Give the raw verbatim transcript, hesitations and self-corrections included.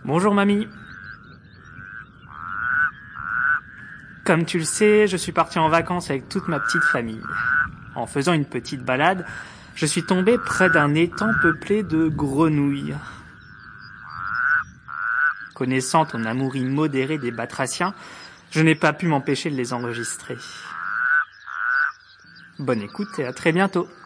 Bonjour mamie. Comme tu le sais, je suis parti en vacances avec toute ma petite famille. En faisant une petite balade, je suis tombé près d'un étang peuplé de grenouilles. Connaissant ton amour immodéré des batraciens, je n'ai pas pu m'empêcher de les enregistrer. Bonne écoute et à très bientôt.